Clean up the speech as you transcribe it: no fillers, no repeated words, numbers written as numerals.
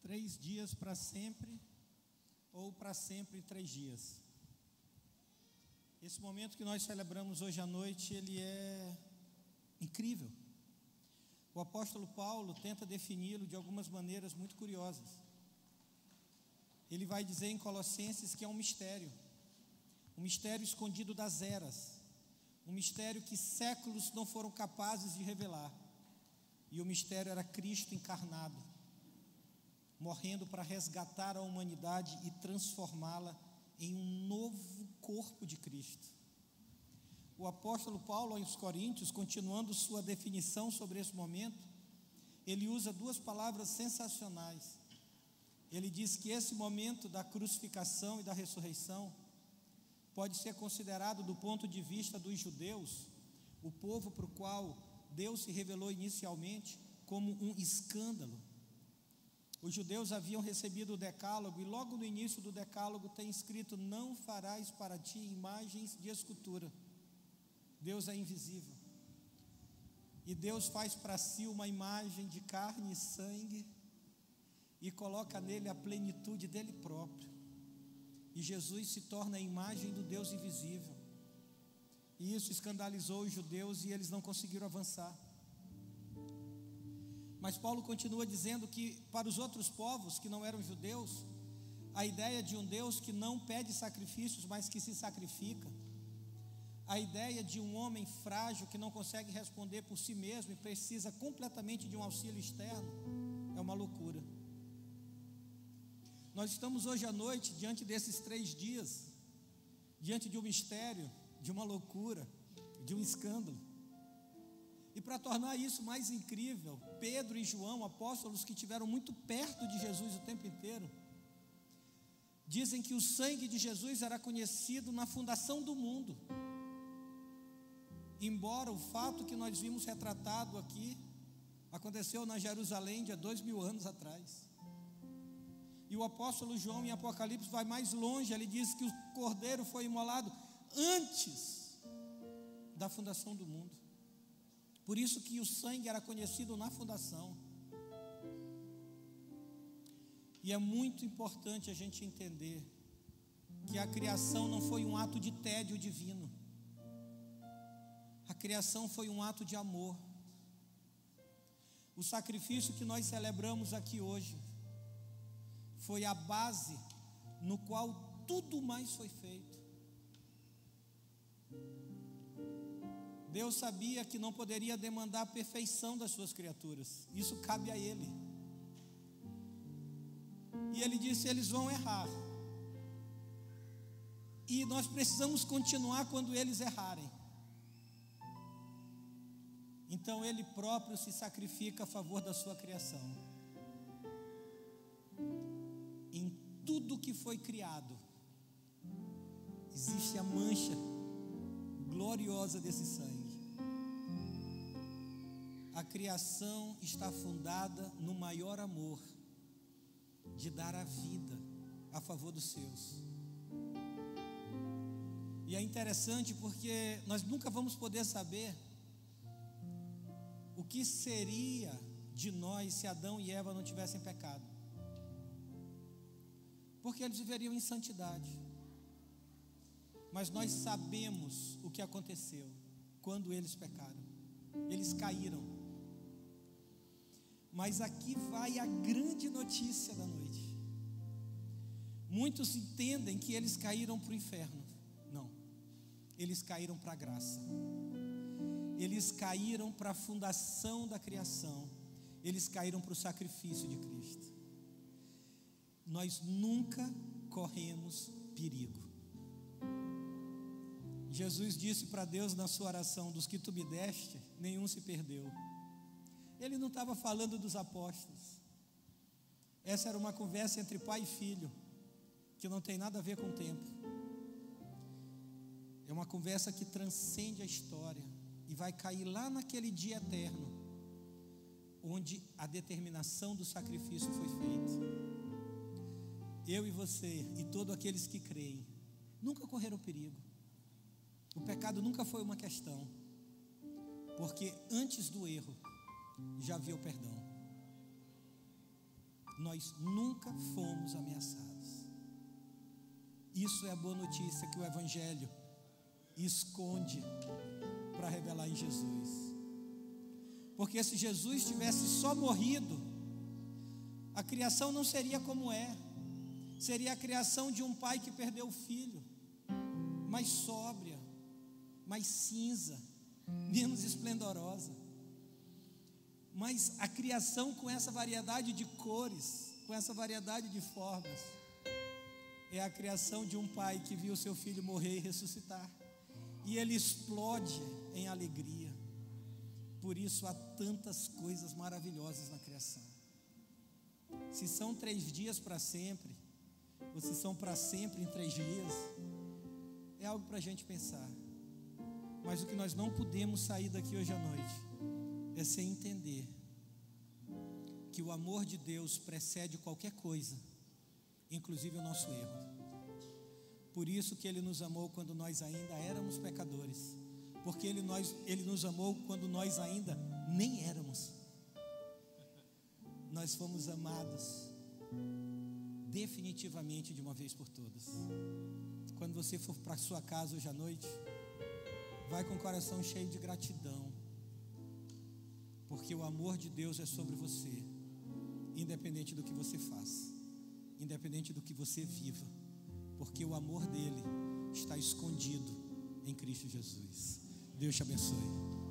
3 dias para sempre, ou para sempre 3 dias. Esse momento que nós celebramos hoje à noite, ele é incrível. O apóstolo Paulo tenta defini-lo de algumas maneiras muito curiosas. Ele vai dizer em Colossenses que é um mistério escondido das eras, um mistério que séculos não foram capazes de revelar. E o mistério era Cristo encarnado, morrendo para resgatar a humanidade e transformá-la em um novo corpo de Cristo. O apóstolo Paulo aos Coríntios, continuando sua definição sobre esse momento, ele usa 2 palavras sensacionais. Ele diz que esse momento da crucificação e da ressurreição pode ser considerado, do ponto de vista dos judeus, o povo para o qual Deus se revelou inicialmente, como um escândalo. Os judeus haviam recebido o decálogo, e logo no início do decálogo tem escrito: não farás para ti imagens de escultura. Deus é invisível, e Deus faz para si uma imagem de carne e sangue, e coloca nele a plenitude dele próprio, e Jesus se torna a imagem do Deus invisível, e isso escandalizou os judeus, e eles não conseguiram avançar. Mas Paulo continua dizendo que para os outros povos que não eram judeus, a ideia de um Deus que não pede sacrifícios, mas que se sacrifica, a ideia de um homem frágil que não consegue responder por si mesmo e precisa completamente de um auxílio externo, é uma loucura. Nós estamos hoje à noite diante desses 3 dias, diante de um mistério, de uma loucura, de um escândalo. E para tornar isso mais incrível, Pedro e João, apóstolos que estiveram muito perto de Jesus o tempo inteiro, dizem que o sangue de Jesus era conhecido na fundação do mundo. Embora o fato que nós vimos retratado aqui aconteceu na Jerusalém de há 2000 anos atrás. E o apóstolo João, em Apocalipse, vai mais longe. Ele diz que o cordeiro foi imolado antes da fundação do mundo. Por isso que o sangue era conhecido na fundação. E é muito importante a gente entender que a criação não foi um ato de tédio divino. A criação foi um ato de amor. O sacrifício que nós celebramos aqui hoje foi a base no qual tudo mais foi feito. Deus sabia que não poderia demandar a perfeição das suas criaturas. Isso cabe a Ele. E Ele disse: eles vão errar. E nós precisamos continuar quando eles errarem. Então Ele próprio se sacrifica a favor da sua criação. Em tudo que foi criado, existe a mancha gloriosa desse sangue. A criação está fundada no maior amor, de dar a vida a favor dos seus. E é interessante porque nós nunca vamos poder saber o que seria de nós se Adão e Eva não tivessem pecado, porque eles viveriam em santidade. Mas nós sabemos o que aconteceu quando eles pecaram. Eles caíram. Mas aqui vai a grande notícia da noite. Muitos entendem que eles caíram para o inferno. Não, eles caíram para a graça. Eles caíram para a fundação da criação. Eles caíram para o sacrifício de Cristo. Nós nunca corremos perigo. Jesus disse para Deus na sua oração: dos que tu me deste, nenhum se perdeu. Ele não estava falando dos apóstolos. Essa era uma conversa entre pai e filho, que não tem nada a ver com o tempo. É uma conversa que transcende a história e vai cair lá naquele dia eterno, onde a determinação do sacrifício foi feita. Eu e você e todos aqueles que creem nunca correram perigo. O pecado nunca foi uma questão, porque antes do erro já havia o perdão. nós nunca fomos ameaçados. Isso é a boa notícia que o Evangelho esconde para revelar em Jesus. Porque se Jesus tivesse só morrido, a criação não seria como é. Seria a criação de um pai que perdeu o filho, mais sóbria, mais cinza, menos esplendorosa. Mas a criação com essa variedade de cores, com essa variedade de formas, é a criação de um pai que viu seu filho morrer e ressuscitar. E ele explode em alegria. Por isso há tantas coisas maravilhosas na criação. Se são 3 dias para sempre, ou se são para sempre em 3 dias, é algo para a gente pensar. Mas o que nós não podemos sair daqui hoje à noite é sem entender que o amor de Deus precede qualquer coisa, inclusive o nosso erro. Por isso que Ele nos amou quando nós ainda éramos pecadores, porque Ele nos amou quando nós ainda nem éramos. Nós fomos amados definitivamente de uma vez por todas. Quando você for para a sua casa hoje à noite, vai com o coração cheio de gratidão, porque o amor de Deus é sobre você, independente do que você faça, independente do que você viva, porque o amor dele está escondido em Cristo Jesus. Deus te abençoe.